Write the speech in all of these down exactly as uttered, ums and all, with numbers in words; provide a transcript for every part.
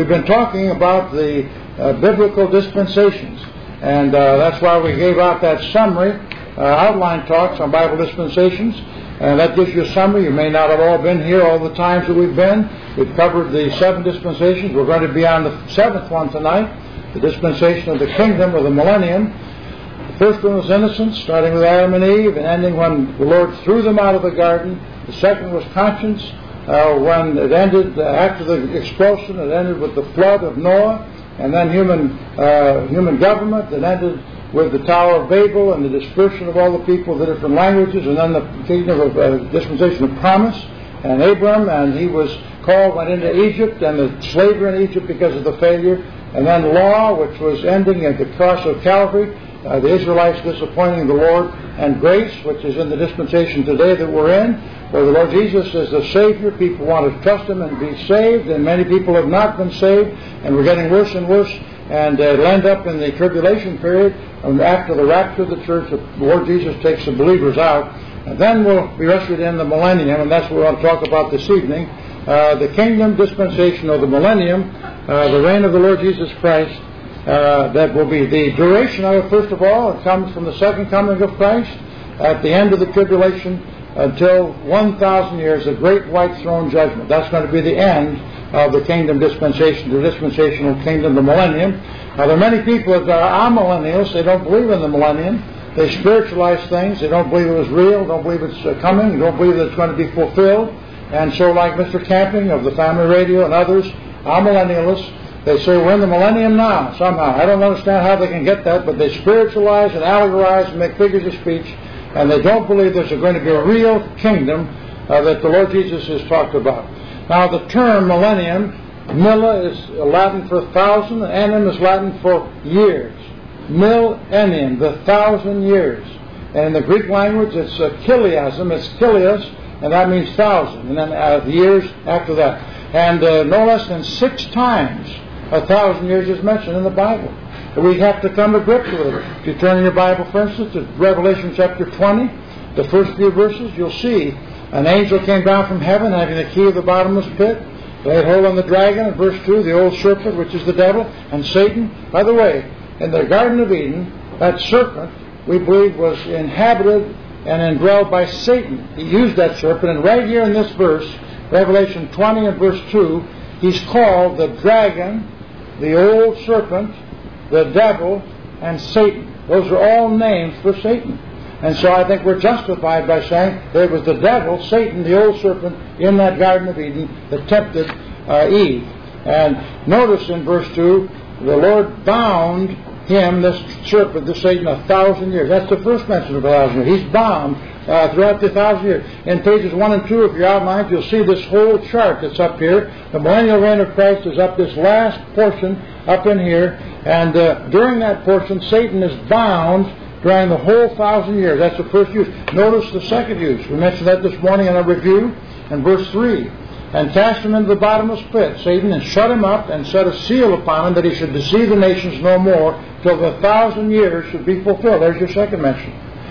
we've been talking about the uh, biblical dispensations, and uh, that's why we gave out that summary, uh, outline talks on Bible dispensations, and that gives you a summary. You may not have all been here all the times that we've been. We've covered the seven dispensations. We're going to be on the seventh one tonight, the dispensation of the kingdom or the millennium. The first one was innocence, starting with Adam and Eve and ending when the Lord threw them out of the garden. The second was conscience, uh, when it ended uh, after the expulsion. It ended with the flood of Noah, and then human uh, human government. It ended with the Tower of Babel and the dispersion of all the people, the different languages, and then the kingdom of uh, dispensation of promise. And Abram, and he was called, went into Egypt, and the slavery in Egypt because of the failure. And then law, which was ending at the cross of Calvary. Uh, the Israelites disappointing the Lord, and grace, which is in the dispensation today that we're in, where the Lord Jesus is the Savior. People want to trust Him and be saved, and many people have not been saved, and we're getting worse and worse, and uh, it'll end up in the tribulation period, and after the rapture of the church, the Lord Jesus takes the believers out, and then we'll be ushered in the millennium, and that's what we want to talk about this evening, uh, the kingdom dispensation of the millennium, uh, the reign of the Lord Jesus Christ. Uh, that will be the duration of it. First of all, it comes from the second coming of Christ at the end of the tribulation until one thousand years, the great white throne judgment. That's going to be the end of the kingdom dispensation, the dispensational kingdom, the millennium. Now, there are many people that are amillennials. They don't believe in the millennium. They spiritualize things. They don't believe it was real, don't believe it's uh, coming, don't believe that it's going to be fulfilled. And so, like Mister Camping of the Family Radio and others, amillennialists, they say we're in the millennium now, somehow. I don't understand how they can get that, but they spiritualize and allegorize and make figures of speech, and they don't believe there's going to be a real kingdom uh, that the Lord Jesus has talked about. Now, the term millennium, milla is Latin for thousand, and annum is Latin for years. Millennium, the thousand years. And in the Greek language, it's a chiliasm, it's chilios, and that means thousand, and then uh, years after that. And uh, no less than six times a thousand years is mentioned in the Bible. We have to come to grips with it. If you turn in your Bible, for instance, to Revelation chapter twenty, the first few verses, you'll see an angel came down from heaven having the key of the bottomless pit, laid hold on the dragon, in verse two, the old serpent, which is the devil, and Satan. By the way, in the Garden of Eden, that serpent, we believe, was inhabited and indwelled by Satan. He used that serpent, and right here in this verse, Revelation twenty and verse two, he's called the dragon, the old serpent, the devil, and Satan. Those are all names for Satan. And so I think we're justified by saying there was the devil, Satan, the old serpent, in that Garden of Eden that tempted uh, Eve. And notice in verse two, the Lord bound him, this serpent, this Satan, a thousand years. That's the first mention of a thousand years. He's bound uh, throughout the thousand years. In pages one and two of your outlines, you'll see this whole chart that's up here. The millennial reign of Christ is up this last portion up in here. And uh, during that portion, Satan is bound during the whole thousand years. That's the first use. Notice the second use. We mentioned that this morning in our review. In verse three. And cast him into the bottomless pit, Satan, and shut him up, and set a seal upon him that he should deceive the nations no more, till the thousand years should be fulfilled. There's your second mention.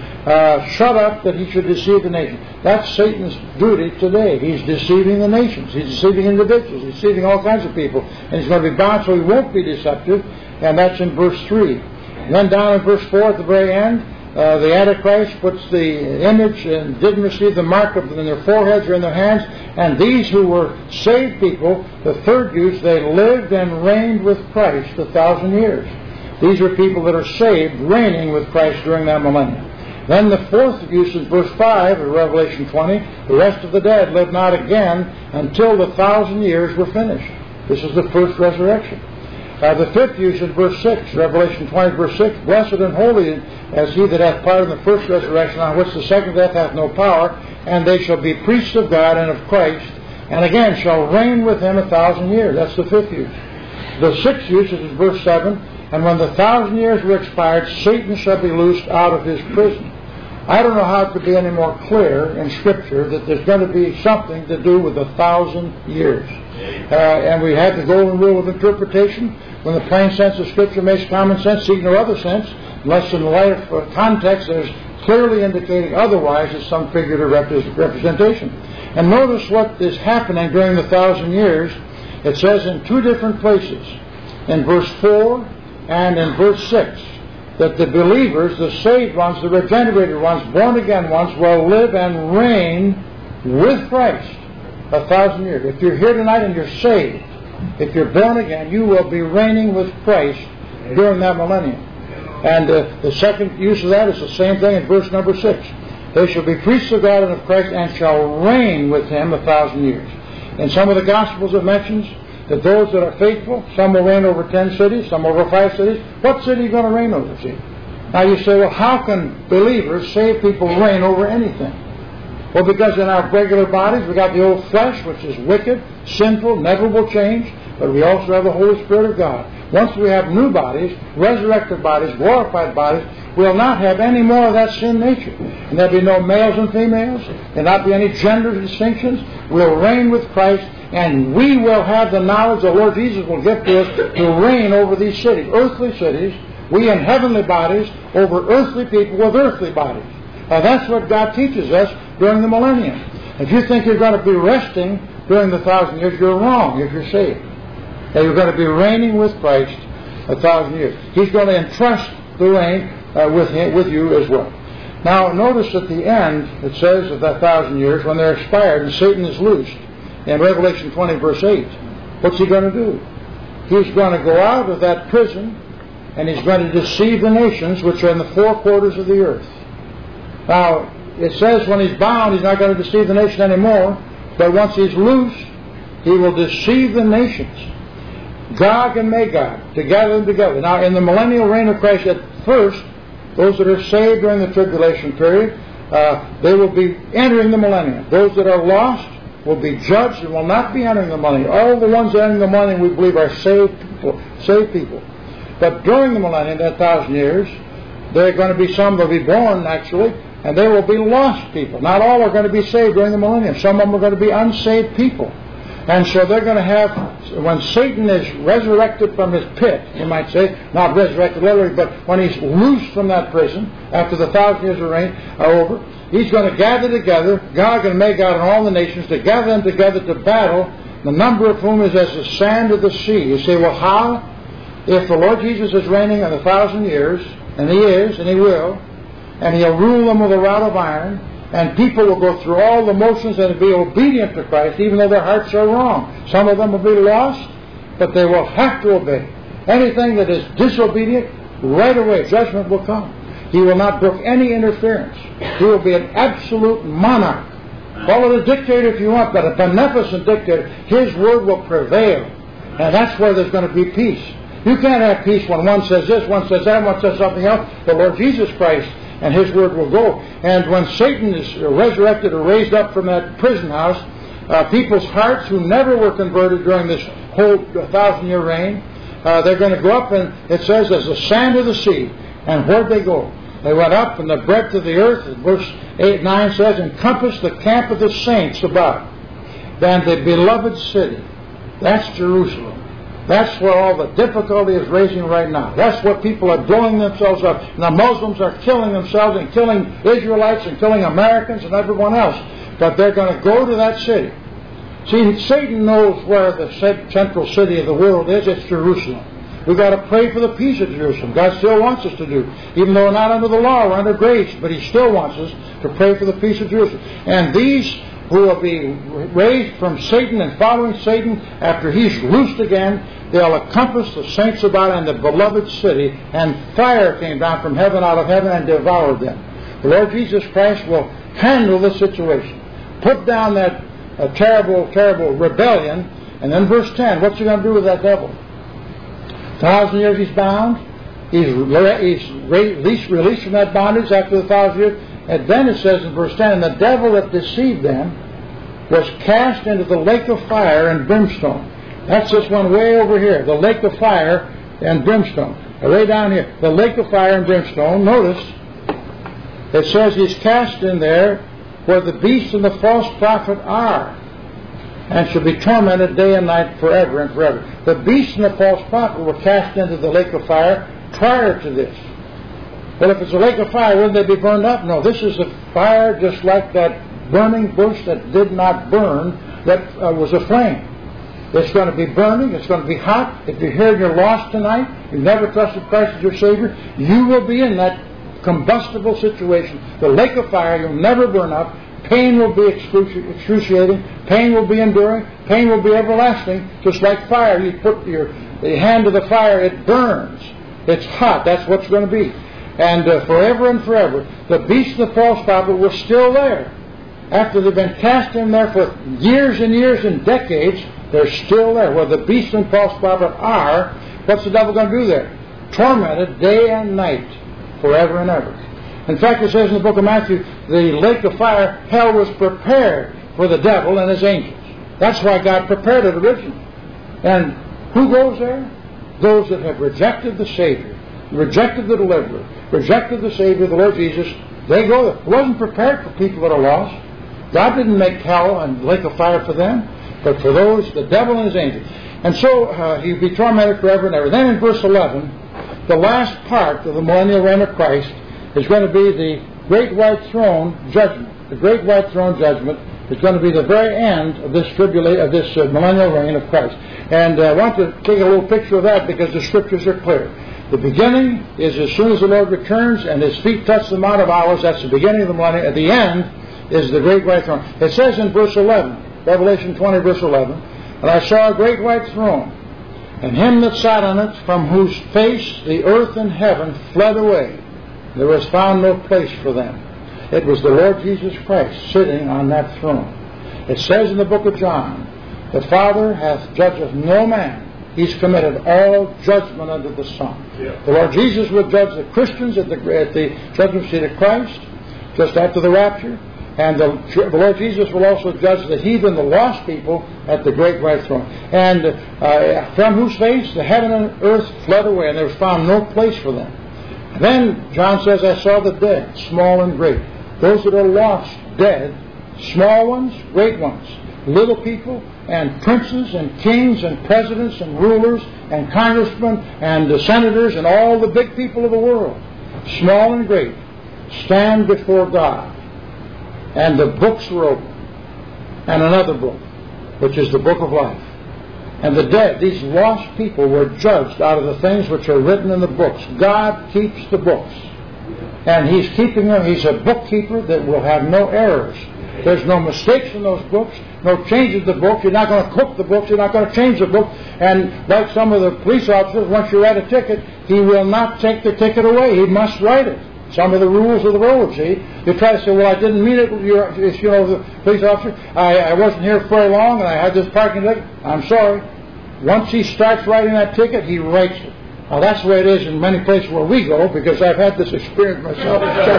Uh, shut up that he should deceive the nations. That's Satan's duty today. He's deceiving the nations. He's deceiving individuals. He's deceiving all kinds of people. And he's going to be bound so he won't be deceptive. And that's in verse three. And then down in verse four at the very end, Uh, the Antichrist puts the image and didn't receive the mark of in their foreheads or in their hands. And these who were saved people, the third use, they lived and reigned with Christ a thousand years. These are people that are saved, reigning with Christ during that millennium. Then the fourth use is verse five of Revelation twenty. The rest of the dead lived not again until the thousand years were finished. This is the first resurrection. Uh, the fifth use in verse six, Revelation twenty, verse six, blessed and holy as he that hath part in the first resurrection, on which the second death hath no power, and they shall be priests of God and of Christ, and again shall reign with him a thousand years. That's the fifth use. The sixth use is in verse seven, and when the thousand years were expired, Satan shall be loosed out of his prison. I don't know how it could be any more clear in Scripture that there's going to be something to do with a thousand years. Uh, and we have the golden rule of interpretation. When the plain sense of Scripture makes common sense, seek no other sense, unless in the light of context there's clearly indicating otherwise as some figurative representation. And notice what is happening during the thousand years. It says in two different places, in verse four and in verse six, that the believers, the saved ones, the regenerated ones, born again ones, will live and reign with Christ a thousand years. If you're here tonight and you're saved, if you're born again, you will be reigning with Christ during that millennium. And uh, the second use of that is the same thing in verse number six. They shall be priests of God and of Christ and shall reign with Him a thousand years. In some of the Gospels it mentions that those that are faithful, some will reign over ten cities, some over five cities. What city are you going to reign over, see? Now you say, well, how can believers, saved people, reign over anything? Well, because in our regular bodies we got the old flesh, which is wicked, sinful, never will change, but we also have the Holy Spirit of God. Once we have new bodies, resurrected bodies, glorified bodies, we'll not have any more of that sin nature. And there'll be no males and females. There'll not be any gender distinctions. We'll reign with Christ, and we will have the knowledge the Lord Jesus will give to us to reign over these cities, earthly cities, we in heavenly bodies, over earthly people with earthly bodies. Now that's what God teaches us during the millennium. If you think you're going to be resting during the thousand years, you're wrong if you're saved. Now you're going to be reigning with Christ a thousand years. He's going to entrust the reign uh, with him, with you as well. Now notice at the end it says of that thousand years, when they're expired and Satan is loosed, in Revelation twenty verse eight, what's he going to do? He's going to go out of that prison and he's going to deceive the nations which are in the four quarters of the earth. Now it says when he's bound he's not going to deceive the nation anymore, but once he's loosed he will deceive the nations, Gog and Magog, to gather them together. Now in the millennial reign of Christ, at first those that are saved during the tribulation period, uh, they will be entering the millennium. Those that are lost will be judged and will not be entering the millennium. All the ones entering the millennium we believe are saved people, saved people. But during the millennium, that thousand years, there are going to be some that will be born actually, and there will be lost people. Not all are going to be saved during the millennium. Some of them are going to be unsaved people. And so they're going to have, when Satan is resurrected from his pit, you might say, not resurrected literally, but when he's loosed from that prison, after the thousand years of reign are over, he's going to gather together, Gog and Magog and all the nations, to gather them together to battle, the number of whom is as the sand of the sea. You say, well, how? If the Lord Jesus is reigning in a thousand years, and He is, and He will, and He'll rule them with a rod of iron, and people will go through all the motions and be obedient to Christ, even though their hearts are wrong. Some of them will be lost, but they will have to obey. Anything that is disobedient, right away, judgment will come. He will not brook any interference. He will be an absolute monarch. Call it a dictator if you want, but a beneficent dictator. His word will prevail. And that's where there's going to be peace. You can't have peace when one says this, one says that, one says something else. The Lord Jesus Christ and His word will go. And when Satan is resurrected or raised up from that prison house, uh, people's hearts who never were converted during this whole thousand-year reign, uh, they're going to go up, and it says, as the sand of the sea. And where'd they go? They went up in the breadth of the earth, and verse eight, nine says, encompassed the camp of the saints about, and the beloved city. That's Jerusalem. That's where all the difficulty is raging right now. That's what people are blowing themselves up. And the Muslims are killing themselves and killing Israelites and killing Americans and everyone else. But they're going to go to that city. See, Satan knows where the central city of the world is. It's Jerusalem. We've got to pray for the peace of Jerusalem. God still wants us to do. Even though we're not under the law, we're under grace. But He still wants us to pray for the peace of Jerusalem. And these who will be raised from Satan and following Satan after he's loosed again, they'll encompass the saints about and the beloved city, and fire came down from heaven out of heaven and devoured them. The Lord Jesus Christ will handle the situation. Put down that uh, terrible, terrible rebellion. And then verse ten, what's He going to do with that devil? Thousand years he's bound. He's, he's released, released from that bondage after the thousand years. And then it says in verse ten, and the devil that deceived them was cast into the lake of fire and brimstone. That's this one way over here, the lake of fire and brimstone. Way down here, the lake of fire and brimstone. Notice, it says he's cast in there where the beast and the false prophet are, and shall be tormented day and night forever and forever. The beast and the false prophet were cast into the lake of fire prior to this. Well, if it's a lake of fire, wouldn't they be burned up? No, this is a fire just like that burning bush that did not burn, that uh, was a flame. It's going to be burning. It's going to be hot. If you're here and you're lost tonight, you've never trusted Christ as your Savior, you will be in that combustible situation. The lake of fire, you'll never burn up. Pain will be excruciating. Pain will be enduring. Pain will be everlasting. Just like fire, you put your the hand to the fire, it burns. It's hot. That's what's going to be. And uh, forever and forever, the beast of the false prophet was still there. After they've been cast in there for years and years and decades, they're still there. Well, the beast and false prophet are, what's the devil going to do there? Tormented day and night, forever and ever. In fact, it says in the book of Matthew, the lake of fire, hell was prepared for the devil and his angels. That's why God prepared it originally. And who goes there? Those that have rejected the Savior, rejected the deliverer, rejected the Savior, the Lord Jesus. They go there. It wasn't prepared for people that are lost. God didn't make hell and lake of fire for them, but for those, the devil and his angels. And so uh, he'll be tormented forever and ever. Then in verse eleven, the last part of the millennial reign of Christ is going to be the great white throne judgment. The great white throne judgment is going to be the very end of this tribula- of this uh, millennial reign of Christ. And uh, I want to take a little picture of that because the Scriptures are clear. The beginning is as soon as the Lord returns and His feet touch the Mount of Olives. That's the beginning of the millennium. At the end is the great white throne. It says in verse eleven, Revelation twenty, verse eleven, "And I saw a great white throne, and Him that sat on it, from whose face the earth and heaven fled away. There was found no place for them." It was the Lord Jesus Christ sitting on that throne. It says in the book of John, "The Father hath judged no man. He's committed all judgment unto the Son." Yeah. The Lord Jesus will judge the Christians at the, at the judgment seat of Christ, just after the rapture. And the, the Lord Jesus will also judge the heathen, the lost people, at the great white throne. And uh, from whose face the heaven and earth fled away, and there was found no place for them. And then John says, "I saw the dead, small and great." Those that are lost, dead, small ones, great ones, little people, and princes, and kings, and presidents, and rulers, and congressmen, and the senators, and all the big people of the world, small and great, stand before God. And the books were open. And another book, which is the book of life. And the dead, these lost people, were judged out of the things which are written in the books. God keeps the books. And He's keeping them. He's a bookkeeper that will have no errors. There's no mistakes in those books, no changes to the books. You're not going to cook the books. You're not going to change the book. And like some of the police officers, once you write a ticket, he will not take the ticket away. He must write it. Some of the rules of the road, see. You try to say, "Well, I didn't mean it, you're, you know, the police officer. I, I wasn't here very long and I had this parking ticket." I'm sorry. Once he starts writing that ticket, he writes it. Now, that's the way it is in many places where we go, because I've had this experience myself.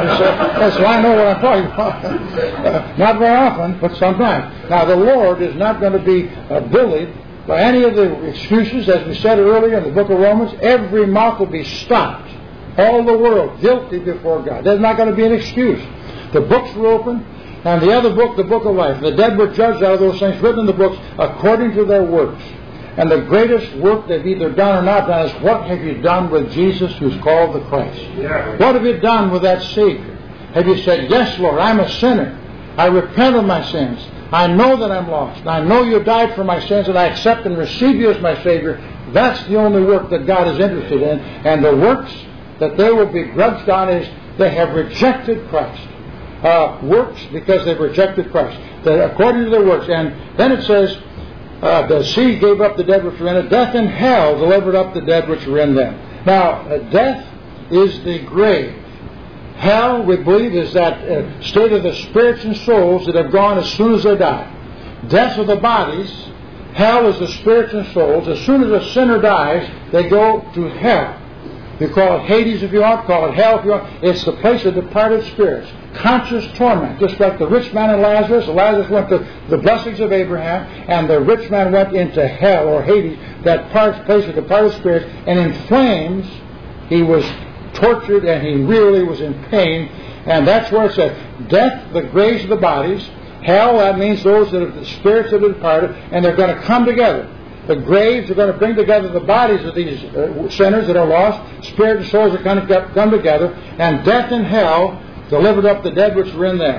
So I know what I'm talking about. Uh, not very often, but sometimes. Now, the Lord is not going to be uh, bullied by any of the excuses. As we said earlier in the book of Romans, every mouth will be stopped. All the world guilty before God. There's not going to be an excuse. The books were open, and the other book, the book of life. The dead were judged out of those things written in the books according to their works. And the greatest work they've either done or not done is, what have you done with Jesus, who's called the Christ? Yeah. What have you done with that Savior? Have you said, "Yes, Lord, I'm a sinner. I repent of my sins. I know that I'm lost. And I know you died for my sins, and I accept and receive you as my Savior." That's the only work that God is interested in. And the works that they will be grudged on is they have rejected Christ. Uh, works because they've rejected Christ. That according to their works. And then it says, uh, the sea gave up the dead which were in it. Death and hell delivered up the dead which were in them. Now, uh, death is the grave. Hell, we believe, is that uh, state of the spirits and souls that have gone as soon as they die. Death of the bodies. Hell is the spirits and souls. As soon as a sinner dies, they go to hell. You call it Hades if you want, call it hell if you want. It's the place of departed spirits. Conscious torment. Just like the rich man and Lazarus. Lazarus went to the blessings of Abraham, and the rich man went into hell or Hades, that place of departed spirits, and in flames he was tortured and he really was in pain. And that's where it says, death, the graves of the bodies. Hell, that means those that are the spirits that have departed, and they're going to come together. The graves are going to bring together the bodies of these uh, sinners that are lost. Spirit and souls are going to come together. And death and hell delivered up the dead which were in them.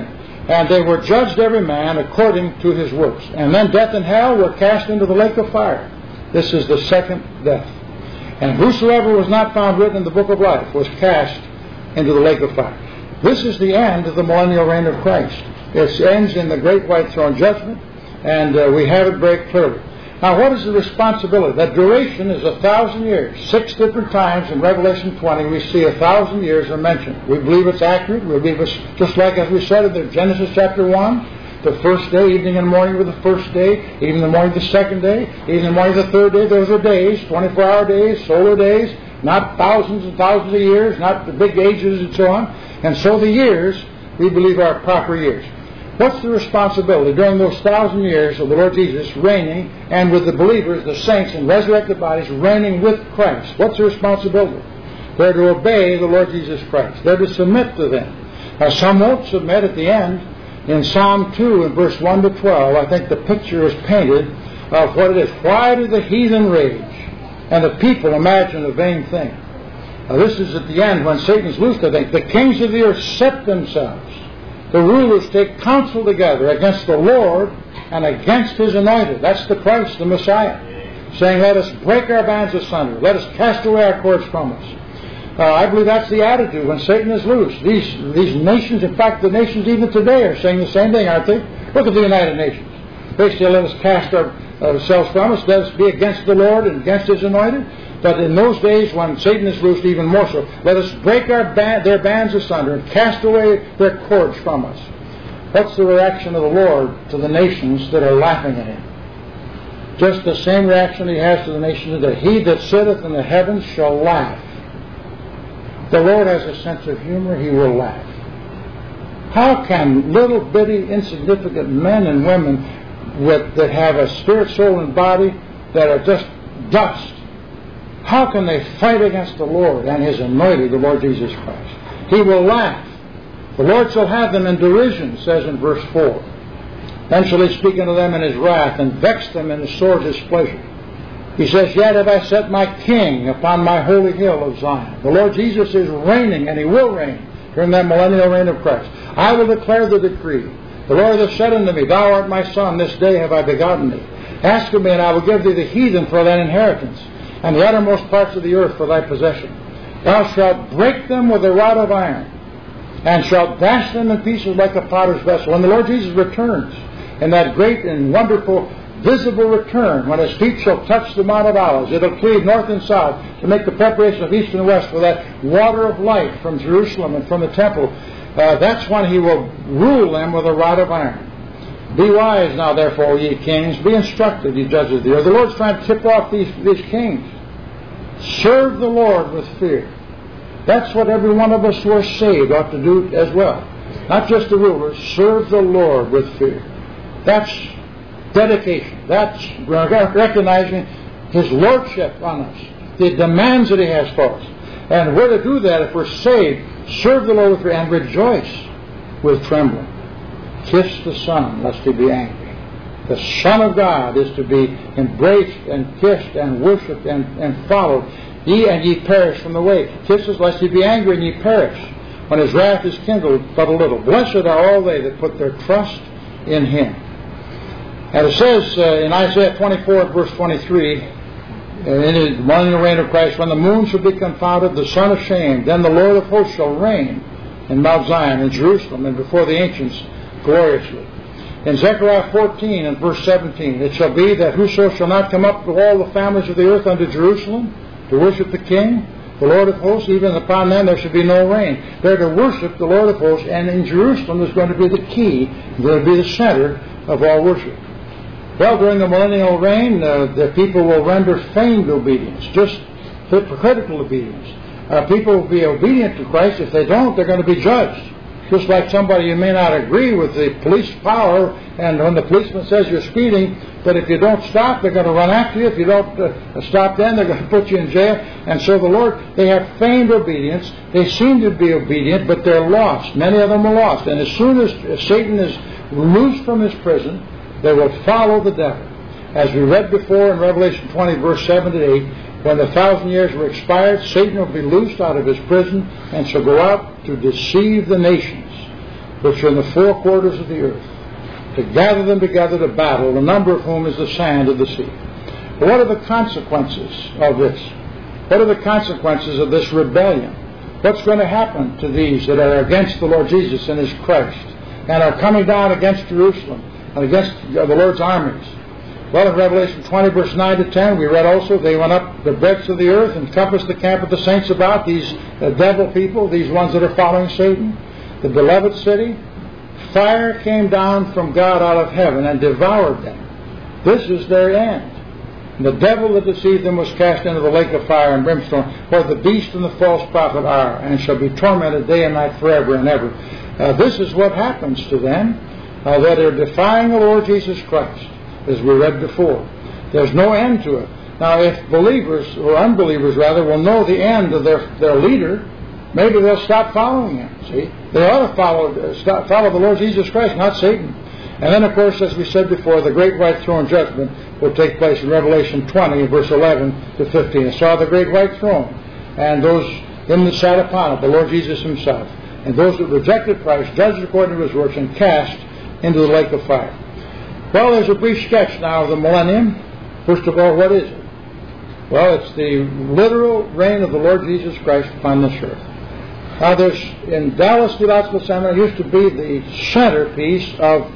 And they were judged every man according to his works. And then death and hell were cast into the lake of fire. This is the second death. And whosoever was not found written in the book of life was cast into the lake of fire. This is the end of the millennial reign of Christ. It ends in the great white throne judgment, and uh, we have it very clearly. Now, what is the responsibility? That duration is a thousand years. Six different times in Revelation twenty we see a thousand years are mentioned. We believe it's accurate. We believe it's just like as we said in the Genesis chapter one, the first day, evening and morning were the first day, evening and morning the second day, evening and morning the third day. Those are days, twenty-four hour days, solar days, not thousands and thousands of years, not the big ages and so on. And so the years, we believe, are proper years. What's the responsibility during those thousand years of the Lord Jesus reigning and with the believers, the saints in resurrected bodies, reigning with Christ? What's the responsibility? They're to obey the Lord Jesus Christ. They're to submit to them. Now, some won't submit at the end. In Psalm two, in verse one to twelve, I think the picture is painted of what it is. Why do the heathen rage and the people imagine a vain thing? Now, this is at the end when Satan's loosed, I think. The kings of the earth set themselves. The rulers take counsel together against the Lord and against His anointed. That's the Christ, the Messiah, saying, let us break our bands asunder. Let us cast away our cords from us. Uh, I believe that's the attitude when Satan is loose. These these nations, in fact, the nations even today are saying the same thing, aren't they? Look at the United Nations. They say, let us cast our, ourselves from us. Let us be against the Lord and against His anointed. But in those days when Satan is loosed, even more so, let us break our ba- their bands asunder and cast away their cords from us. What's the reaction of the Lord to the nations that are laughing at Him? Just the same reaction He has to the nations today. He that sitteth in the heavens shall laugh. The Lord has a sense of humor. He will laugh. How can little bitty insignificant men and women with, that have a spirit, soul, and body that are just dust, how can they fight against the Lord and His anointed, the Lord Jesus Christ? He will laugh. The Lord shall have them in derision, says in verse four. Then shall He speak unto them in His wrath, and vex them in the sword His pleasure. He says, yet have I set my King upon my holy hill of Zion. The Lord Jesus is reigning, and He will reign during that millennial reign of Christ. I will declare the decree. The Lord hath said unto me, thou art my son, this day have I begotten thee. Ask of me, and I will give thee the heathen for thine inheritance, and the uttermost parts of the earth for thy possession. Thou shalt break them with a rod of iron, and shalt dash them in pieces like a potter's vessel. When the Lord Jesus returns in that great and wonderful visible return, when His feet shall touch the Mount of Olives, it'll cleave north and south to make the preparation of east and west for that water of life from Jerusalem and from the temple. Uh, that's when He will rule them with a rod of iron. Be wise now, therefore, ye kings. Be instructed, ye judges of the earth. The Lord's trying to tip off these, these kings. Serve the Lord with fear. That's what every one of us who are saved ought to do as well. Not just the rulers. Serve the Lord with fear. That's dedication. That's recognizing His lordship on us, the demands that He has for us. And we're to do that if we're saved. Serve the Lord with fear and rejoice with trembling. Kiss the Son, lest He be angry. The Son of God is to be embraced and kissed and worshipped and, and followed. Ye and ye perish from the way. Kiss us, lest He be angry and ye perish, when His wrath is kindled but a little. Blessed are all they that put their trust in Him. And it says uh, in Isaiah twenty-four, verse twenty-three, in the millennial reign of Christ, when the moon shall be confounded, the sun ashamed, then the Lord of hosts shall reign in Mount Zion, in Jerusalem, and before the ancients gloriously. In Zechariah fourteen and verse seventeen, it shall be that whoso shall not come up with all the families of the earth unto Jerusalem to worship the King, the Lord of hosts, even upon them there shall be no rain. They're to worship the Lord of hosts, and in Jerusalem is going to be the key, going to be the center of all worship. Well, during the millennial reign, uh, the people will render feigned obedience, just hypocritical obedience. Uh, people will be obedient to Christ. If they don't, they're going to be judged. Just like somebody you may not agree with the police power, and when the policeman says you're speeding, but if you don't stop, they're going to run after you. If you don't uh, stop then, they're going to put you in jail. And so the Lord, they have feigned obedience. They seem to be obedient, but they're lost. Many of them are lost. And as soon as Satan is loosed from his prison, they will follow the devil. As we read before in Revelation twenty, verse seven to eight, when the thousand years were expired, Satan will be loosed out of his prison and shall go out to deceive the nations. which are in the four quarters of the earth, to gather them together to battle, the number of whom is the sand of the sea. But what are the consequences of this? What are the consequences of this rebellion? What's going to happen to these that are against the Lord Jesus and His Christ and are coming down against Jerusalem and against the Lord's armies? Well, in Revelation twenty, verse nine to ten, we read also, they went up the breadth of the earth and compassed the camp of the saints about, these uh, devil people, these ones that are following Satan, the beloved city. Fire came down from God out of heaven and devoured them. This is their end. And the devil that deceived them was cast into the lake of fire and brimstone, where the beast and the false prophet are, and shall be tormented day and night forever and ever. Uh, this is what happens to them uh, that are defying the Lord Jesus Christ, as we read before. There's no end to it. Now, if believers, or unbelievers rather, will know the end of their, their leader, maybe they'll stop following him. See? They ought to follow, uh, stop, follow the Lord Jesus Christ, not Satan. And then, of course, as we said before, the great white throne judgment will take place in Revelation twenty, verse eleven to fifteen. I saw the great white throne, and those in that sat upon it, the Lord Jesus Himself, and those that rejected Christ, judged according to His works, and cast into the lake of fire. Well, there's a brief sketch now of the millennium. First of all, what is it? Well, it's the literal reign of the Lord Jesus Christ upon this earth. Now, there's, in Dallas Theological Seminary, used to be the centerpiece of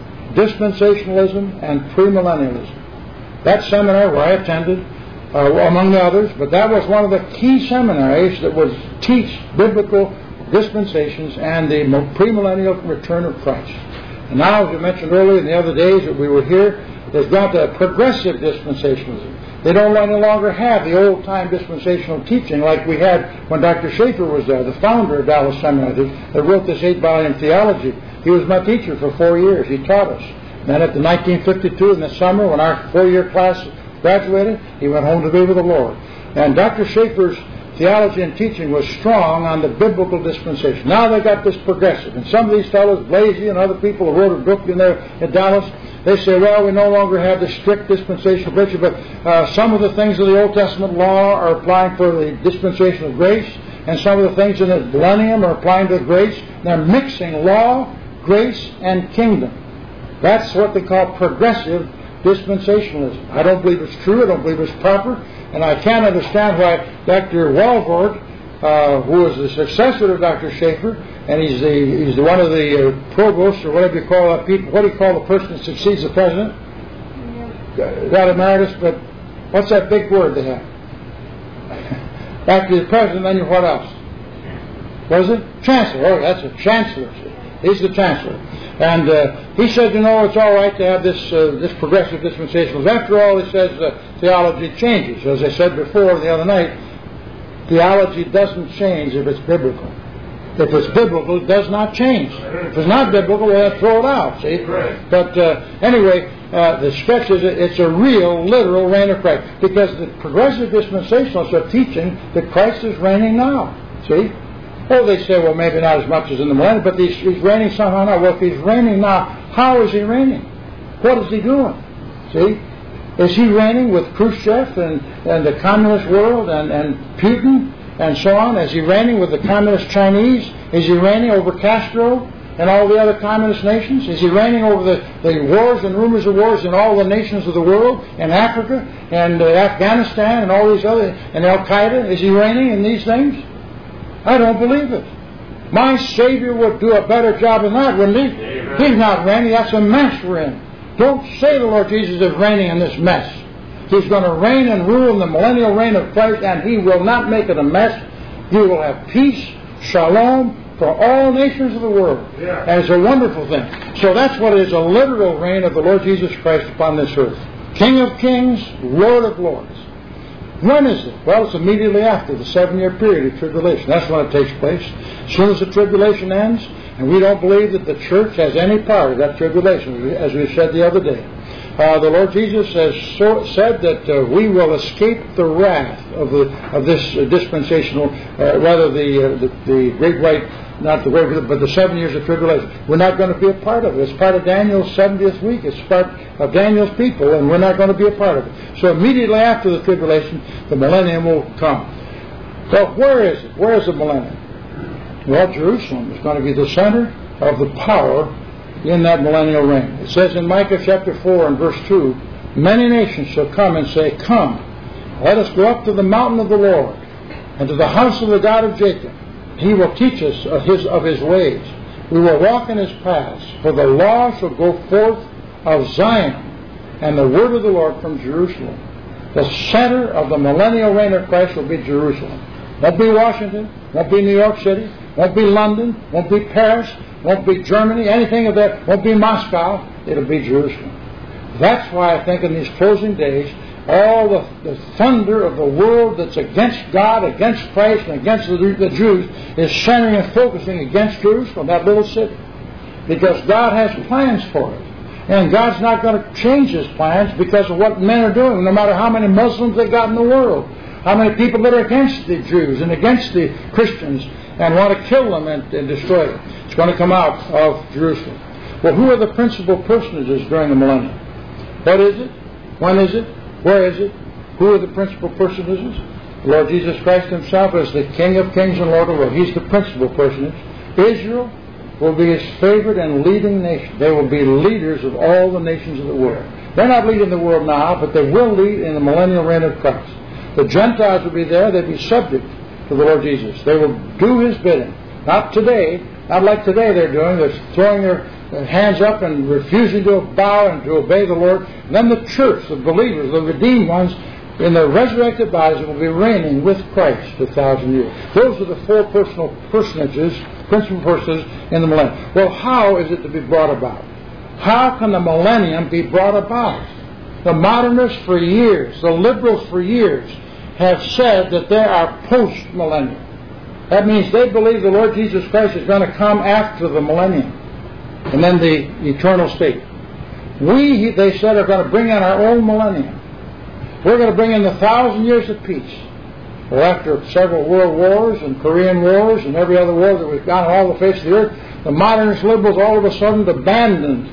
dispensationalism and premillennialism. That seminar where I attended, uh, among the others, but that was one of the key seminaries that would teach biblical dispensations and the premillennial return of Christ. And now, as we mentioned earlier in the other days that we were here, there's gone to progressive dispensationalism. They don't any longer have the old-time dispensational teaching like we had when Doctor Schaefer was there, the founder of Dallas Seminary, that wrote this eight-volume theology. He was my teacher for four years. He taught us. And then at the nineteen fifty-two, in the summer, when our four-year class graduated, he went home to be with the Lord. And Doctor Schaefer's theology and teaching was strong on the biblical dispensation. Now they got this progressive. And some of these fellows, Blazy and other people who wrote a book in there at Dallas, they say, well, we no longer have the strict dispensational preaching, but uh, some of the things of the Old Testament law are applying for the dispensation of grace, and some of the things in the millennium are applying to grace. They're mixing law, grace, and kingdom. That's what they call progressive dispensationalism. I don't believe it's true. I don't believe it's proper. And I can't understand why Doctor Walvoord, uh, who is the successor of Doctor Schaefer, and he's the he's the one of the uh, provosts, or whatever you call that people. What do you call the person that succeeds the president? Yeah. Not emeritus, but what's that big word they have? After the president, then you what else? What is it? Chancellor. Oh, that's a chancellor. He's the chancellor. And uh, he said, you know, it's all right to have this uh, this progressive dispensationalism. After all, he says uh, theology changes. As I said before the other night, theology doesn't change if it's biblical. If it's biblical, it does not change. If it's not biblical, we'll have to throw it out, see? Right. But uh, anyway, uh, the sketch is it's a real, literal reign of Christ. Because the progressive dispensationalists are teaching that Christ is reigning now, see? Oh, they say, well, maybe not as much as in the millennium, but he's, he's reigning somehow now. Well, if he's reigning now, how is he reigning? What is he doing? See? Is he reigning with Khrushchev and, and the communist world and, and Putin and so on? Is he reigning with the communist Chinese? Is he reigning over Castro and all the other communist nations? Is he reigning over the, the wars and rumors of wars in all the nations of the world, in Africa and uh, Afghanistan and all these other, and Al-Qaeda? Is he reigning in these things? I don't believe it. My Savior would do a better job than that, wouldn't he? Amen. He's not reigning. That's a mess we're in. Don't say the Lord Jesus is reigning in this mess. He's going to reign and rule in the millennial reign of Christ, and He will not make it a mess. You will have peace, shalom, for all nations of the world. Yeah. And it's a wonderful thing. So that's what it is, a literal reign of the Lord Jesus Christ upon this earth. King of kings, Lord of lords. When is it? Well, it's immediately after the seven-year period of tribulation. That's when it takes place. As soon as the tribulation ends, and we don't believe that the church has any part of that tribulation, as we said the other day. Uh, the Lord Jesus has so, said that uh, we will escape the wrath of the of this uh, dispensational, uh, rather the, uh, the the great white, not the great, but the seven years of tribulation. We're not going to be a part of it. It's part of Daniel's seventieth week. It's part of Daniel's people, and we're not going to be a part of it. So immediately after the tribulation, the millennium will come. So where is it? Where is the millennium? Well, Jerusalem is going to be the center of the power in that millennial reign. It says in Micah chapter four and verse two, many nations shall come and say, come, let us go up to the mountain of the Lord, and to the house of the God of Jacob. He will teach us of his, of his ways. We will walk in his paths, for the law shall go forth of Zion, and the word of the Lord from Jerusalem. The center of the millennial reign of Christ will be Jerusalem. Won't be Washington, won't be New York City, won't be London, won't be Paris, won't be Germany, anything of that, won't be Moscow, it'll be Jerusalem. That's why I think in these closing days, all the, the thunder of the world that's against God, against Christ, and against the, the Jews is centering and focusing against Jerusalem, that little city. Because God has plans for it. And God's not going to change his plans because of what men are doing, no matter how many Muslims they've got in the world, how many people that are against the Jews and against the Christians and want to kill them and, and destroy them. It's going to come out of Jerusalem. Well, who are the principal personages during the millennium? What is it? When is it? Where is it? Who are the principal personages? The Lord Jesus Christ himself is the King of kings and Lord of lords. He's the principal personage. Israel will be his favorite and leading nation. They will be leaders of all the nations of the world. They're not leading the world now, but they will lead in the millennial reign of Christ. The Gentiles will be there. They'll be subject to the Lord Jesus. They will do his bidding. Not today, not like today they're doing. They're throwing their hands up and refusing to bow and to obey the Lord. And then the church, the believers, the redeemed ones, in their resurrected bodies will be reigning with Christ a thousand years. Those are the four personal personages, principal persons in the millennium. Well, how is it to be brought about? How can the millennium be brought about? The modernists for years, the liberals for years, have said that they are post-millennial. That means they believe the Lord Jesus Christ is going to come after the millennium and then the eternal state. We, they said, are going to bring in our own millennium. We're going to bring in the thousand years of peace. Well, after several world wars and Korean wars and every other war that we've got on all the face of the earth, the modernist liberals all of a sudden abandoned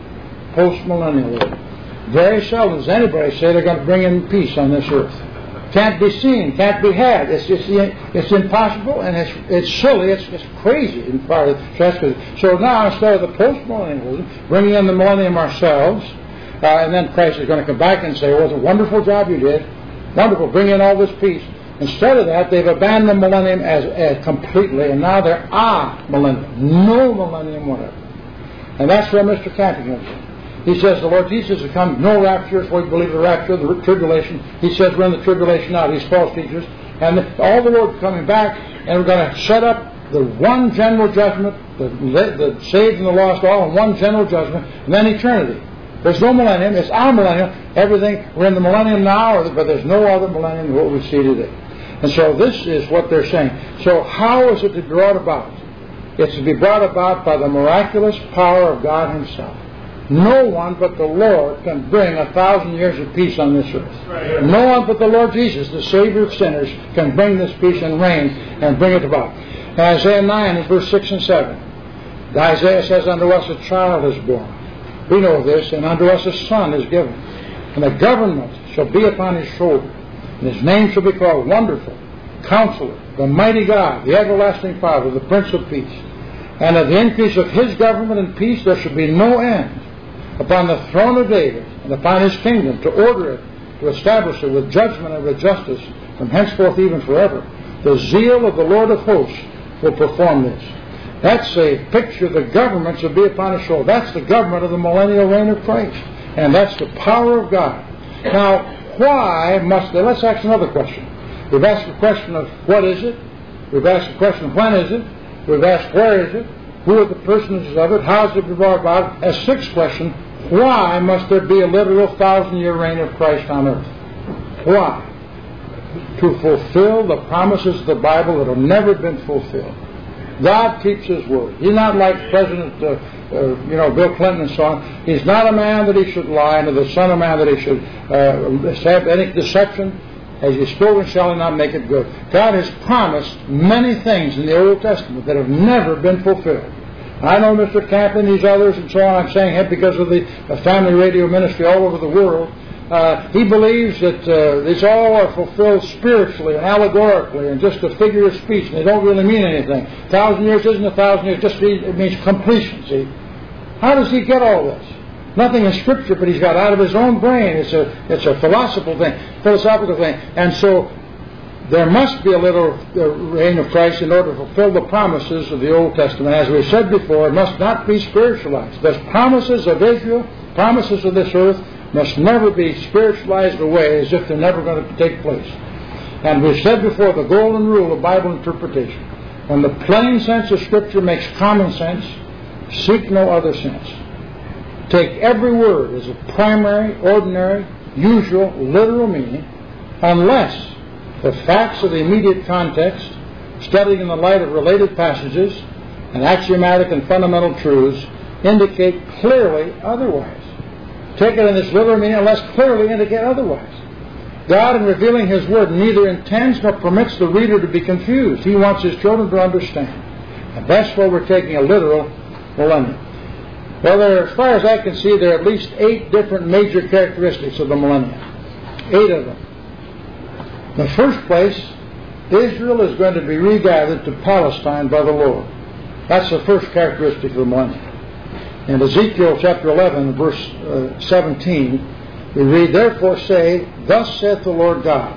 post-millennialism. Very seldom does anybody say they're going to bring in peace on this earth. Can't be seen, can't be had. It's just it's impossible, and it's it's silly, it's it's crazy in part of the. So now instead of the post-millennialism, bringing in the millennium ourselves, uh, and then Christ is going to come back and say, "Well, it's a wonderful job you did, wonderful, bring in all this peace." Instead of that, they've abandoned the millennium as, as completely, and now they're ah millennium, no millennium whatever, and that's where Mister Canty comes in. He says the Lord Jesus has come, no rapture, is what we believe the rapture, the tribulation. He says we're in the tribulation now, these false teachers. And the, all the Lord coming back, and we're going to set up the one general judgment, the, the saved and the lost all in one general judgment, and then eternity. There's no millennium, it's our millennium. Everything, we're in the millennium now, but there's no other millennium than what we see today. And so this is what they're saying. So how is it to be brought about? It's to be brought about by the miraculous power of God himself. No one but the Lord can bring a thousand years of peace on this earth. Right. No one but the Lord Jesus, the Savior of sinners, can bring this peace and reign and bring it about. In Isaiah nine, in verse six and seven, Isaiah says, unto us a child is born. We know this, and unto us a son is given. And the government shall be upon his shoulder. And his name shall be called Wonderful, Counselor, the Mighty God, the Everlasting Father, the Prince of Peace. And of the increase of his government and peace there shall be no end, upon the throne of David and upon his kingdom, to order it, to establish it with judgment and with justice from henceforth even forever. The zeal of the Lord of hosts will perform this. That's a picture of the government shall be upon his shoulder. That's the government of the millennial reign of Christ. And that's the power of God. Now, why must they? Let's ask another question. We've asked the question of what is it? We've asked the question of when is it? We've asked where is it? Who are the personages of it? How is it brought about? As sixth question, why must there be a literal thousand-year reign of Christ on earth? Why? To fulfill the promises of the Bible that have never been fulfilled. God keeps his word. He's not like President, uh, uh, you know, Bill Clinton and so on. He's not a man that he should lie, nor the son of man that he should uh, have any deception. As you spoken shall he not make it good. God has promised many things in the Old Testament that have never been fulfilled. I know Mister Camp and these others and so on, I'm saying it because of the family radio ministry all over the world. Uh, uh, he believes that uh, these all are fulfilled spiritually and allegorically and just a figure of speech, and they don't really mean anything. A thousand years isn't a thousand years, just it means completion, see. How does he get all this? Nothing in Scripture, but he's got out of his own brain. It's a, it's a philosophical thing, philosophical thing. And so there must be a little uh, reign of Christ in order to fulfill the promises of the Old Testament. As we said before, it must not be spiritualized. The promises of Israel, promises of this earth, must never be spiritualized away as if they're never going to take place. And we've said before the golden rule of Bible interpretation. When the plain sense of Scripture makes common sense, seek no other sense. Take every word as a primary, ordinary, usual, literal meaning, unless the facts of the immediate context, studied in the light of related passages and axiomatic and fundamental truths, indicate clearly otherwise. Take it in this literal meaning unless clearly indicate otherwise. God, in revealing His Word, neither intends nor permits the reader to be confused. He wants His children to understand. And that's why we're taking a literal millennium. Well, there, as far as I can see, there are at least eight different major characteristics of the millennium. Eight of them. In the first place, Israel is going to be regathered to Palestine by the Lord. That's the first characteristic of the millennium. In Ezekiel chapter eleven, verse uh, seventeen, we read, "Therefore say, Thus saith the Lord God,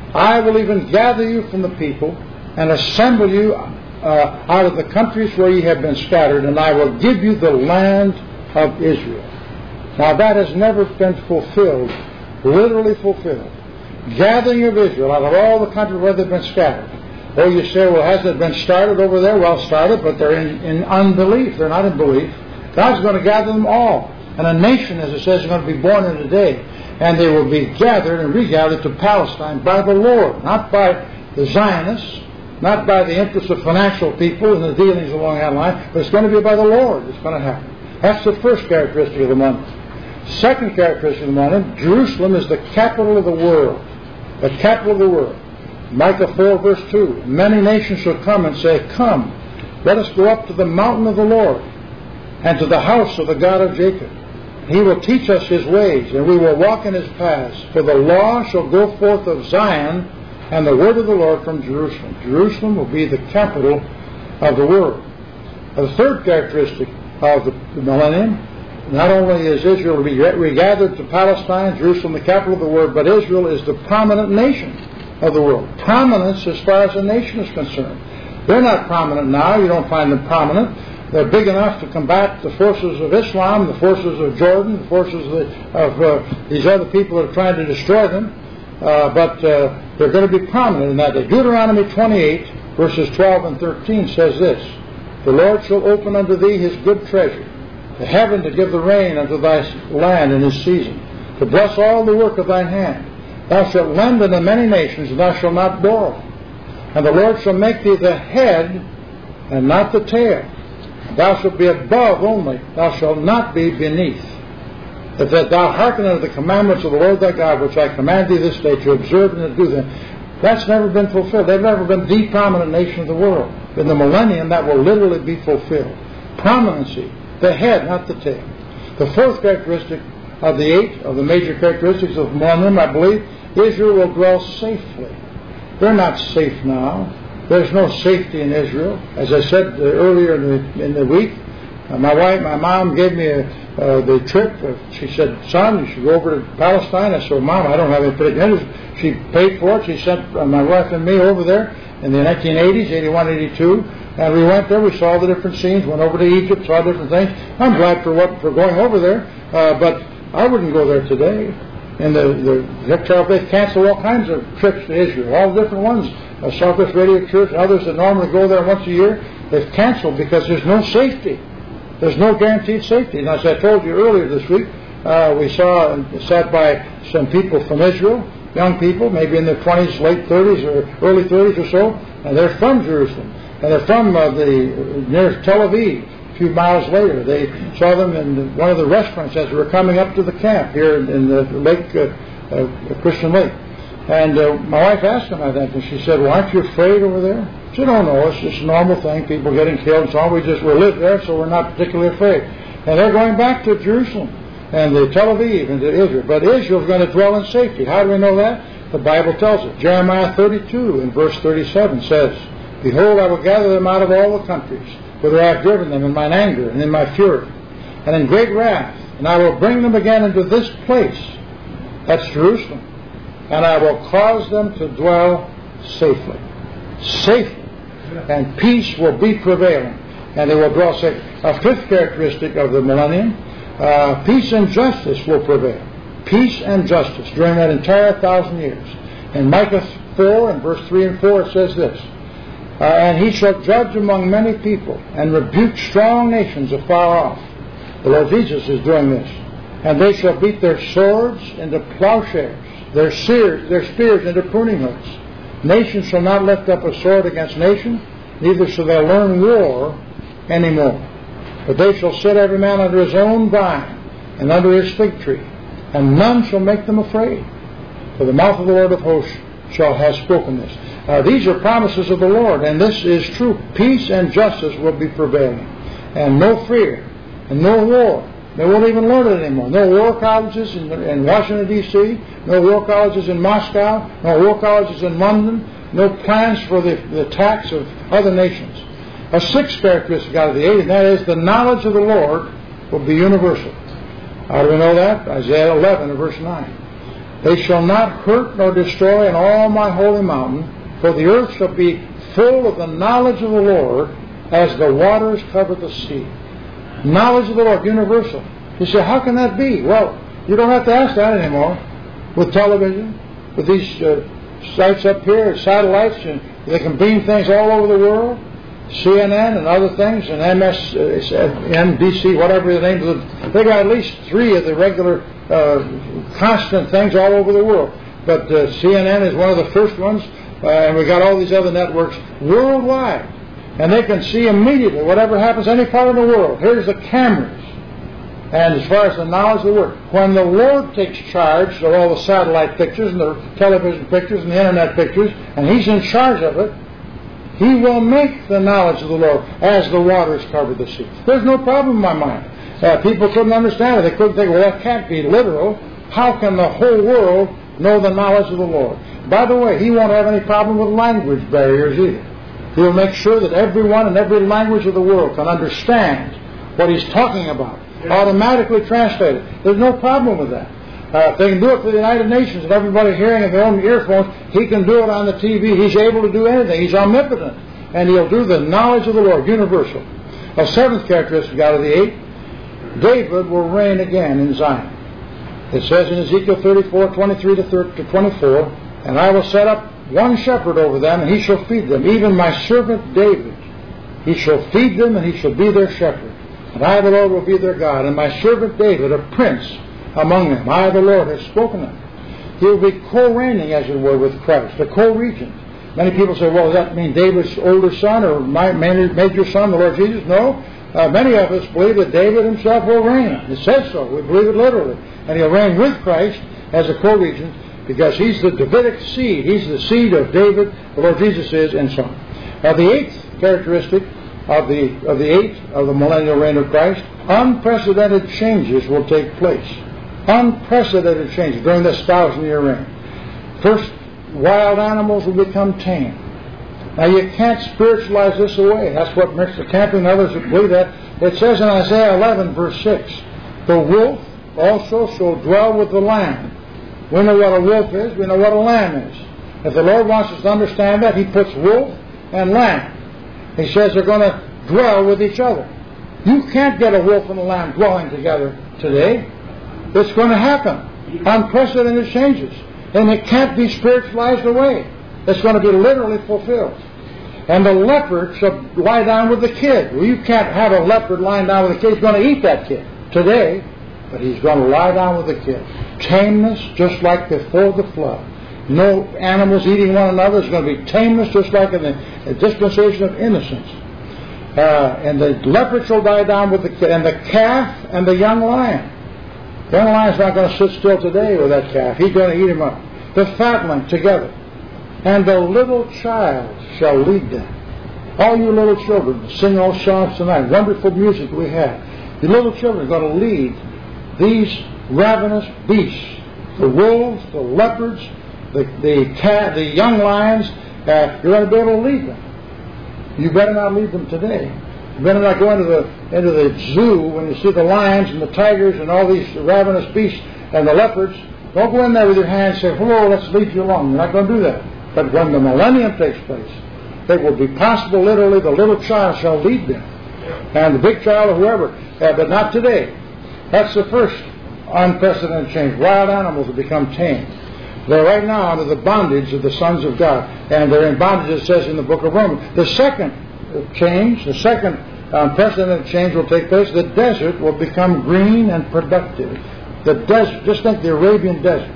I will even gather you from the people, and assemble you uh, out of the countries where ye have been scattered, and I will give you the land of Israel." Now that has never been fulfilled, literally fulfilled. Gathering of Israel out of all the countries where they've been scattered. Oh, you say, well, has it been started over there? Well, started, but they're in, in unbelief. They're not in belief. God's going to gather them all. And a nation, as it says, is going to be born in a day. And they will be gathered and regathered to Palestine by the Lord, not by the Zionists, not by the interests of financial people and the dealings along that line, but it's going to be by the Lord. It's going to happen. That's the first characteristic of the millennium. Second characteristic of the millennium, Jerusalem is the capital of the world. The capital of the world. Micah four, verse two. Many nations shall come and say, Come, let us go up to the mountain of the Lord, and to the house of the God of Jacob. He will teach us His ways, and we will walk in His paths. For the law shall go forth of Zion, and the word of the Lord from Jerusalem. Jerusalem will be the capital of the world. The third characteristic of the millennium, not only is Israel to be regathered to Palestine, Jerusalem the capital of the world, but Israel is the prominent nation of the world. Prominence as far as a nation is concerned. They're not prominent now. You don't find them prominent. They're big enough to combat the forces of Islam, the forces of Jordan, the forces of, the, of uh, these other people that are trying to destroy them. Uh, but uh, they're going to be prominent in that day. Deuteronomy twenty-eight, verses twelve and thirteen says this, "The Lord shall open unto thee His good treasure, the heaven to give the rain unto thy land in his season, to bless all the work of thine hand. Thou shalt lend unto many nations, and thou shalt not borrow. And the Lord shall make thee the head, and not the tail. Thou shalt be above only, thou shalt not be beneath. That, that thou hearken unto the commandments of the Lord thy God, which I command thee this day, to observe and to do them." That's never been fulfilled. They've never been the prominent nation of the world. In the millennium, that will literally be fulfilled. Prominency. The head, not the tail. The fourth characteristic of the eight, of the major characteristics of the millennium, I believe, Israel will dwell safely. They're not safe now. There's no safety in Israel. As I said uh, earlier in the, in the week, uh, my wife, my mom gave me a, uh, the trip. Uh, she said, "Son, you should go over to Palestine." I said, well, "Mom, I don't have any particular." She paid for it. She sent uh, my wife and me over there in the nineteen eighties, eighty-one, eighty-two. And we went there, we saw the different scenes, went over to Egypt, saw different things. I'm glad for what for going over there, uh, but I wouldn't go there today. And the, the they've canceled all kinds of trips to Israel, all the different ones. Uh, Southwest Radio Church, others that normally go there once a year, they've canceled because there's no safety. There's no guaranteed safety. And as I told you earlier this week, uh, we saw and sat by some people from Israel, young people, maybe in their twenties, late thirties, or early thirties or so, and they're from Jerusalem. And they're from uh, the near Tel Aviv. A few miles later, they saw them in one of the restaurants as they were coming up to the camp here in, in the lake, uh, uh, Christian Lake. And uh, my wife asked them, I think, and she said, "Well, aren't you afraid over there?" I said, "Oh, no, it's just a normal thing. People getting killed and so on. We just we live there, so we're not particularly afraid." And they're going back to Jerusalem. and the Tel Aviv into Israel. But Israel's going to dwell in safety. How do we know that? The Bible tells us. Jeremiah thirty-two in verse thirty-seven says, Behold, I will gather them out of all the countries, whither I have driven them in mine anger and in my fury, and in great wrath, and I will bring them again into this place, that's Jerusalem, and I will cause them to dwell safely. Safely. And peace will be prevailing, and they will dwell safely. A fifth characteristic of the millennium, uh, peace and justice will prevail. Peace and justice during that entire thousand years. In Micah four and verse three and four it says this, uh, And he shall judge among many people, and rebuke strong nations afar off. The Lord Jesus is doing this. And they shall beat their swords into plowshares, their spears, their spears into pruning hooks. Nation shall not lift up a sword against nation, neither shall they learn war any more. But they shall sit every man under his own vine, and under his fig tree, and none shall make them afraid. For the mouth of the Lord of hosts shall have spoken this. Uh, these are promises of the Lord, and this is true. Peace and justice will be prevailing, and no fear, and no war. They won't even learn it anymore. No war colleges in, in Washington, D C, no war colleges in Moscow, no war colleges in London, no plans for the, the attacks of other nations. A sixth characteristic out of the eight, and that is the knowledge of the Lord will be universal. How do we know that? Isaiah eleven, verse nine. They shall not hurt nor destroy in all my holy mountain, for the earth shall be full of the knowledge of the Lord as the waters cover the sea. Knowledge of the Lord, universal. You say, how can that be? Well, you don't have to ask that anymore. With television, with these uh, sites up here, satellites, and they can beam things all over the world. C N N and other things, and M S N B C, whatever the names of them. They got at least three of the regular uh, constant things all over the world. But uh, C N N is one of the first ones, uh, and we got all these other networks worldwide. And they can see immediately whatever happens any part of the world. Here's the cameras. And as far as the knowledge of the Word, when the Lord takes charge of all the satellite pictures and the television pictures and the internet pictures, and He's in charge of it, He will make the knowledge of the Lord as the waters cover the sea. There's no problem in my mind. Uh, people couldn't understand it. They couldn't think, well, that can't be literal. How can the whole world know the knowledge of the Lord? By the way, He won't have any problem with language barriers either. He'll make sure that everyone in every language of the world can understand what He's talking about. Automatically translated. There's no problem with that. Uh, if they can do it for the United Nations and everybody hearing in their own earphones, He can do it on the T V. He's able to do anything. He's omnipotent. And He'll do the knowledge of the Lord, universal. A seventh characteristic out of the eight, David will reign again in Zion. It says in Ezekiel thirty-four, twenty-three to twenty-four, And I will set up one shepherd over them, and he shall feed them, even my servant David. He shall feed them, and he shall be their shepherd. And I, the Lord, will be their God, and my servant David, a prince among them. I, the Lord, have spoken of him. He will be co-reigning, as it were, with Christ, a co-regent. Many people say, well, does that mean David's older son or my major son, the Lord Jesus? No. Uh, many of us believe that David himself will reign. It says so. We believe it literally. And he'll reign with Christ as a co-regent, because he's the Davidic seed. He's the seed of David, the Lord Jesus is, and so on. Now, the eighth characteristic of the of the eight of the millennial reign of Christ, unprecedented changes will take place. Unprecedented changes during this thousand-year reign. First, wild animals will become tame. Now, you can't spiritualize this away. That's what Mister Camping and others believe that. It says in Isaiah eleven, verse six, the wolf also shall dwell with the lamb. We know what a wolf is. We know what a lamb is. If the Lord wants us to understand that, He puts wolf and lamb. He says they're going to dwell with each other. You can't get a wolf and a lamb dwelling together today. It's going to happen. Unprecedented changes. And it can't be spiritualized away. It's going to be literally fulfilled. And the leopard shall lie down with the kid. Well, you can't have a leopard lying down with a kid. He's going to eat that kid today. But he's going to lie down with the kid. Tameness, just like before the flood. No animals eating one another. There's going to be tameness, just like in the, the dispensation of innocence. Uh, and the leopard shall lie down with the kid. And the calf and the young lion. The young lion's not going to sit still today with that calf. He's going to eat him up. The fatling together. And the little child shall lead them. All you little children, sing all songs tonight. Wonderful music we have. The little children are going to lead these ravenous beasts, the wolves, the leopards, the the, cat, the young lions, uh, you're going to be able to lead them. You better not lead them today. You better not go into the into the zoo when you see the lions and the tigers and all these ravenous beasts and the leopards. Don't go in there with your hands and say, "Hello, let's lead you along." You're not going to do that. But when the millennium takes place, it will be possible, literally, the little child shall lead them. And the big child or whoever. Uh, but not today. That's the first unprecedented change. Wild animals have become tame. They're right now under the bondage of the sons of God. And they're in bondage, it says in the book of Romans. The second change, the second unprecedented change will take place. The desert will become green and productive. The desert, just think the Arabian desert.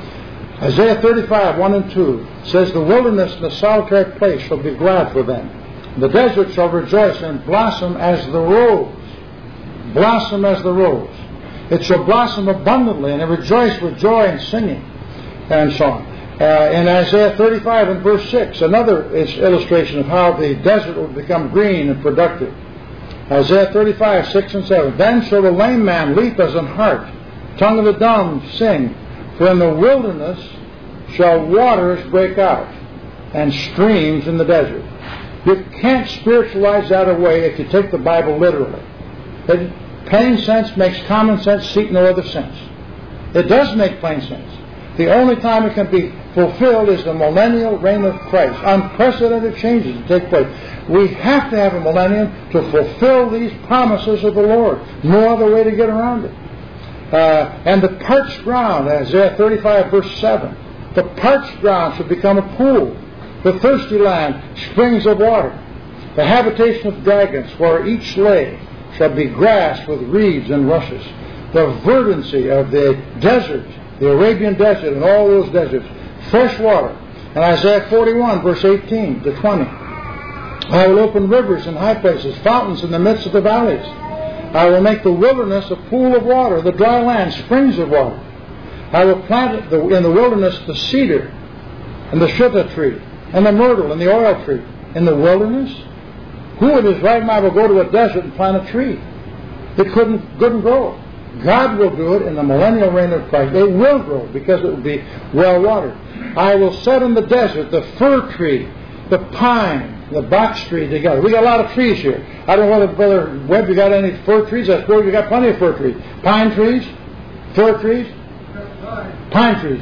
Isaiah thirty-five, one and two says, the wilderness and the solitary place shall be glad for them. The desert shall rejoice and blossom as the rose. Blossom as the rose. It shall blossom abundantly and rejoice with joy and singing, and so on. Uh, in Isaiah thirty-five and verse six, another is illustration of how the desert will become green and productive. Isaiah thirty-five, six and seven. Then shall the lame man leap as an hart, tongue of the dumb sing, for in the wilderness shall waters break out, and streams in the desert. You can't spiritualize that away if you take the Bible literally. It, plain sense makes common sense seek no other sense. It does make plain sense. The only time it can be fulfilled is the millennial reign of Christ. Unprecedented changes to take place. We have to have a millennium to fulfill these promises of the Lord. No other way to get around it. Uh, and the parched ground, Isaiah thirty-five, verse seven. The parched ground shall become a pool. The thirsty land, springs of water. The habitation of dragons, where each lay, shall be grass with reeds and rushes. The verdancy of the desert, the Arabian desert and all those deserts, fresh water. And Isaiah forty-one, verse eighteen to twenty. I will open rivers in high places, fountains in the midst of the valleys. I will make the wilderness a pool of water, the dry land springs of water. I will plant in the wilderness the cedar and the shittah tree and the myrtle and the oil tree. In the wilderness? Who in his right mind will go to a desert and plant a tree? It couldn't, couldn't grow. God will do it in the millennial reign of Christ. It will grow because it will be well watered. I will set in the desert the fir tree, the pine, the box tree together. We got a lot of trees here. I don't know whether, Brother Webb, you got any fir trees? I suppose you got plenty of fir trees. Pine trees? Fir trees? Pine trees.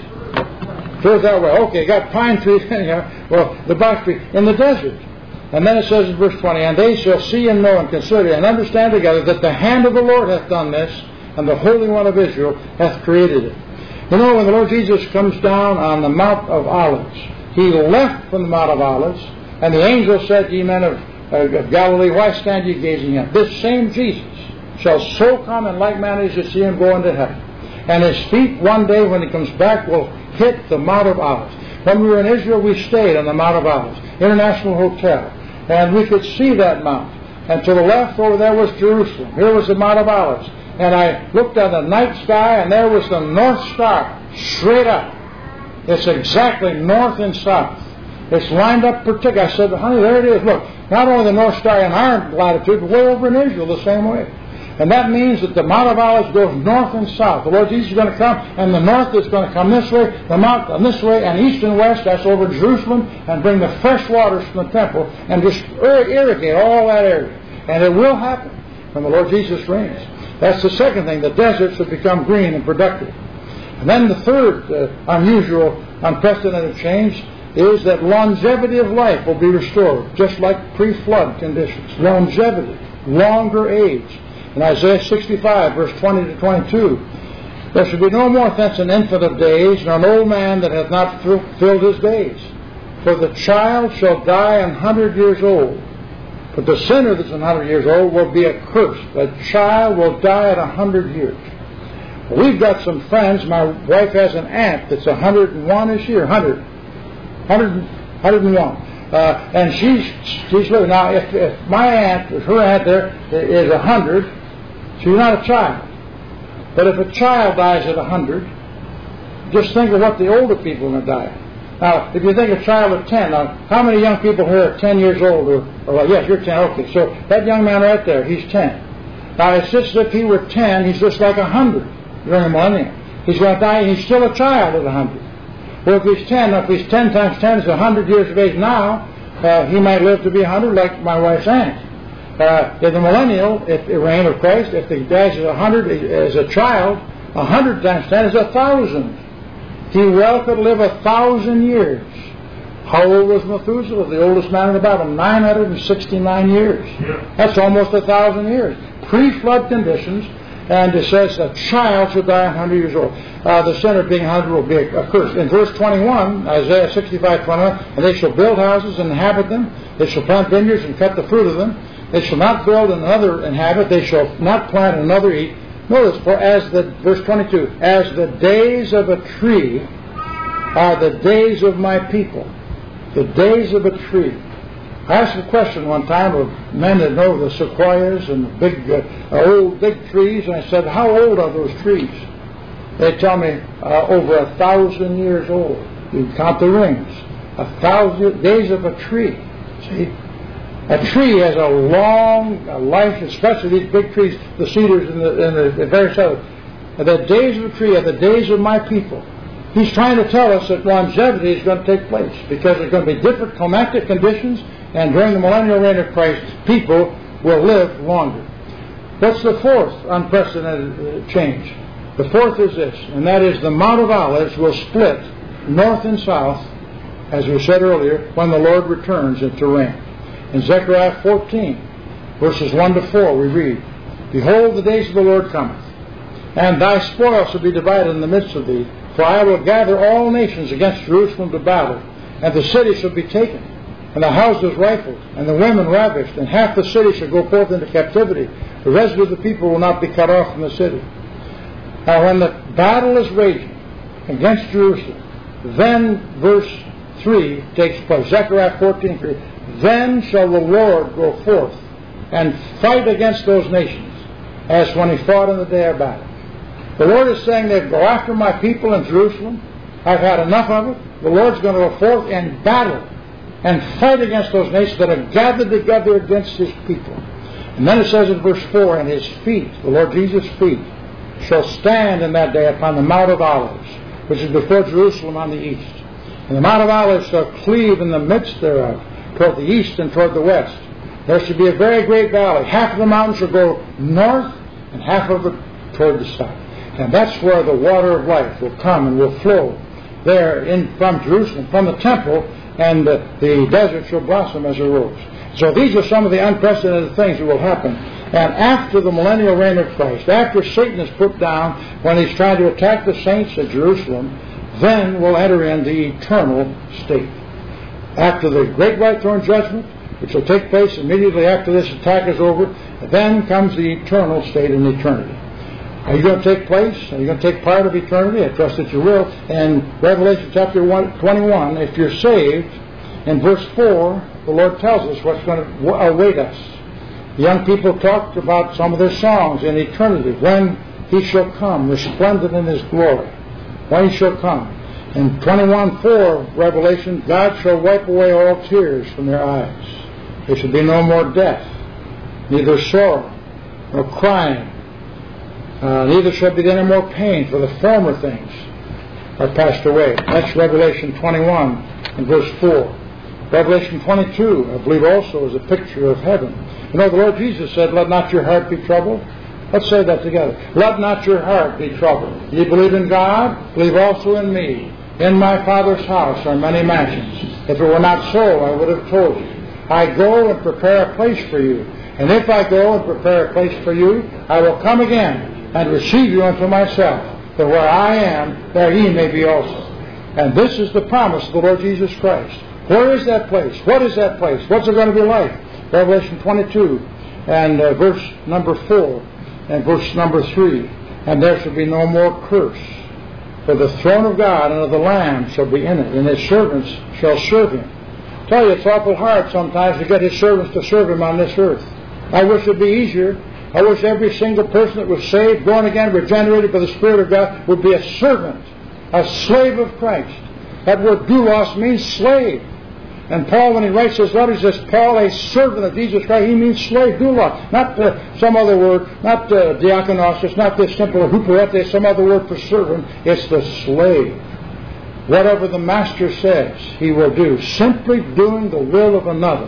Firs that way. Okay, got pine trees anyhow. Well, the box tree in the desert. And then it says in verse twenty, and they shall see and know and consider and understand together that the hand of the Lord hath done this, and the Holy One of Israel hath created it. You know, when the Lord Jesus comes down on the Mount of Olives, He left from the Mount of Olives, and the angel said, ye men of, uh, of Galilee, why stand ye gazing at? This same Jesus shall so come in like manner as you see Him go into heaven. And His feet one day when He comes back will hit the Mount of Olives. When we were in Israel, we stayed on the Mount of Olives, International Hotel. And we could see that mount. And to the left over there was Jerusalem. Here was the Mount of Olives. And I looked at the night sky, and there was the North Star, straight up. It's exactly north and south. It's lined up particularly. I said, honey, there it is. Look, not only the North Star in our latitude, but way over in Israel the same way. And that means that the Mount of Olives goes north and south. The Lord Jesus is going to come, and the north is going to come this way, the mount this way, and east and west, that's over Jerusalem, and bring the fresh waters from the temple, and just irrigate all that area. And it will happen when the Lord Jesus reigns. That's the second thing. The desert should become green and productive. And then the third uh, unusual, unprecedented change is that longevity of life will be restored, just like pre-flood conditions. Longevity, longer age. In Isaiah sixty-five, verse twenty to twenty-two, there shall be no more thence an infant of days, nor an old man that hath not filled his days. For the child shall die an hundred years old. But the sinner that's an hundred years old will be accursed. The child will die at a hundred years. Well, we've got some friends. My wife has an aunt that's a hundred and one this year. Hundred. Hundred, hundred and one. Uh, and she's she's living. Now, if, if my aunt, if her aunt there is a hundred, she's not a child. But if a child dies at a hundred, just think of what the older people are going to die. Now, if you think a child of ten, now, how many young people here are ten years old? Or, or well, yes, you're ten, okay. So that young man right there, he's ten. Now, it's just as if he were ten, he's just like a hundred. during the millennium. He's going to die, and he's still a child at one hundred. Well, if he's ten, if he's ten times ten is one hundred years of age now, uh, he might live to be one hundred like my wife's aunt. Uh, in the millennial if, if reign of Christ, if he dies at one hundred as a child, one hundred times ten is one thousand. He well could live a thousand years. How old was Methuselah, the oldest man in the Bible? nine hundred sixty-nine years. Yeah. That's almost a thousand years. Pre-flood conditions, and it says a child should die one hundred years old. Uh, the sinner being one hundred will be a curse. In verse twenty-one, Isaiah sixty-five twenty-one, and they shall build houses and inhabit them. They shall plant vineyards and cut the fruit of them. They shall not build and another inhabit. They shall not plant and another eat. Notice, for as the, verse twenty-two, as the days of a tree are the days of my people. The days of a tree. I asked a question one time of men that know the sequoias and the big, uh, old big trees, and I said, how old are those trees? They tell me uh, over a thousand years old. You count the rings. A thousand days of a tree. See? A tree has a long life, especially these big trees, the cedars and the, and the, the various others. The days of a tree are the days of my people. He's trying to tell us that longevity is going to take place because there's going to be different climatic conditions, and during the millennial reign of Christ, people will live longer. What's the fourth unprecedented change? The fourth is this, and that is the Mount of Olives will split north and south, as we said earlier, when the Lord returns into reign. In Zechariah fourteen, verses one to four, we read, Behold, the days of the Lord cometh, and thy spoil shall be divided in the midst of thee, for I will gather all nations against Jerusalem to battle, and the city shall be taken, and the houses rifled, and the women ravished, and half the city shall go forth into captivity. The rest of the people will not be cut off from the city. Now, when the battle is raging against Jerusalem, then verse three takes place. Zechariah fourteen three. Then shall the Lord go forth and fight against those nations, as when he fought in the day of battle. The Lord is saying that go after my people in Jerusalem. I've had enough of it. The Lord's going to go forth and battle and fight against those nations that are gathered together against his people. And then it says in verse four, and his feet, the Lord Jesus' feet, shall stand in that day upon the Mount of Olives, which is before Jerusalem on the east. And the Mount of Olives shall cleave in the midst thereof, toward the east and toward the west. There shall be a very great valley. Half of the mountain shall go north, and half of it toward the south. And that's where the water of life will come and will flow there in from Jerusalem, from the temple, and uh, the desert shall blossom as a rose. So these are some of the unprecedented things that will happen. And after the millennial reign of Christ, after Satan is put down, when he's trying to attack the saints at Jerusalem, then we'll enter in the eternal state. After the great white throne judgment, which will take place immediately after this attack is over, then comes the eternal state in eternity. Are you going to take place? Are you going to take part of eternity? I trust that you will. In Revelation chapter twenty-one, if you're saved, in verse four, the Lord tells us what's going to await us. The young people talked about some of their songs in eternity. When he shall come, resplendent in his glory. When he shall come. In twenty-one four, Revelation, God shall wipe away all tears from their eyes. There shall be no more death, neither sorrow, nor crying. Uh, neither shall be any more pain, for the former things are passed away. That's Revelation twenty-one and verse four. Revelation twenty-two, I believe also, is a picture of heaven. You know, the Lord Jesus said, let not your heart be troubled. Let's say that together. Let not your heart be troubled. You believe in God, believe also in me. In my Father's house are many mansions. If it were not so, I would have told you. I go and prepare a place for you. And if I go and prepare a place for you, I will come again and receive you unto myself, that where I am, there ye may be also. And this is the promise of the Lord Jesus Christ. Where is that place? What is that place? What's it going to be like? Revelation twenty-two and uh, verse number four and verse number three. And there shall be no more curse. For the throne of God and of the Lamb shall be in it, and his servants shall serve him. I tell you, it's awful hard sometimes to get his servants to serve him on this earth. I wish it would be easier. I wish every single person that was saved, born again, regenerated by the Spirit of God, would be a servant, a slave of Christ. That word doulos means slave. And Paul, when he writes this letter, he says, Paul, a servant of Jesus Christ. He means slave, doulos. Not uh, some other word, not uh, diakonos. It's not this simple huperete, some other word for servant. It's the slave. Whatever the master says, he will do. Simply doing the will of another.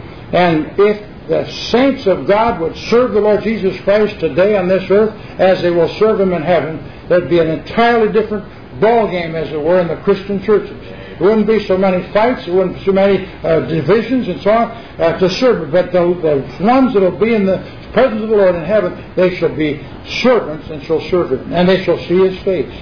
And if the saints of God would serve the Lord Jesus Christ today on this earth as they will serve Him in heaven, there'd be an entirely different ballgame, as it were, in the Christian churches. There wouldn't be so many fights, there wouldn't be so many uh, divisions and so on uh, to serve. But the, the ones that will be in the presence of the Lord in heaven, they shall be servants and shall serve Him. And they shall see His face.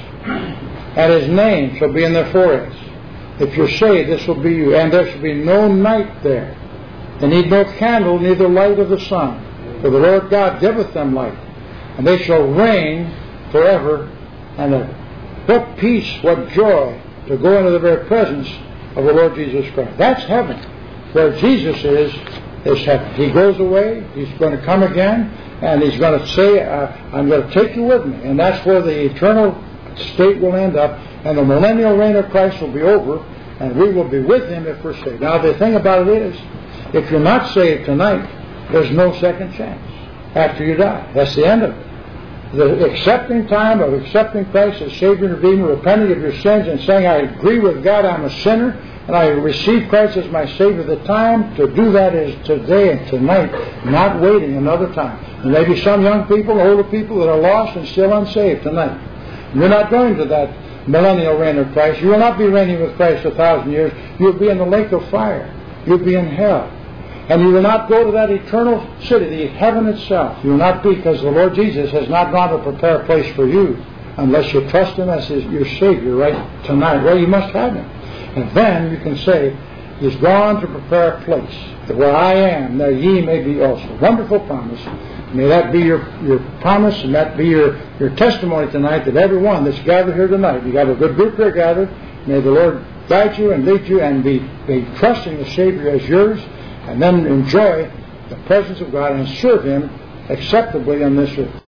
And His name shall be in their foreheads. If you're saved, this will be you. And there shall be no night there. They need no candle, neither light of the sun. For the Lord God giveth them light. And they shall reign forever and ever. What peace, what joy to go into the very presence of the Lord Jesus Christ. That's heaven. Where Jesus is, is heaven. He goes away, He's going to come again, and He's going to say, uh, I'm going to take you with me. And that's where the eternal state will end up, and the millennial reign of Christ will be over, and we will be with Him if we're saved. Now, the thing about it is, if you're not saved tonight, there's no second chance after you die. That's the end of it. The accepting time of accepting Christ as Savior and Redeemer, repenting of your sins and saying, I agree with God, I'm a sinner, and I receive Christ as my Savior. The time to do that is today and tonight, not waiting another time. And maybe some young people, older people that are lost and still unsaved tonight. You're not going to that millennial reign of Christ. You will not be reigning with Christ a thousand years. You'll be in the lake of fire. You'll be in hell. And you will not go to that eternal city, the heaven itself. You will not be, because the Lord Jesus has not gone to prepare a place for you unless you trust Him as his, your Savior right tonight. Well, you must have Him. And then you can say, He's gone to prepare a place that where I am, there ye may be also. Wonderful promise. May that be your, your promise, and that be your, your testimony tonight, that everyone that's gathered here tonight, you got a good group here gathered, may the Lord guide you and lead you and be, be trusting the Savior as yours, and then enjoy the presence of God and serve Him acceptably on this earth.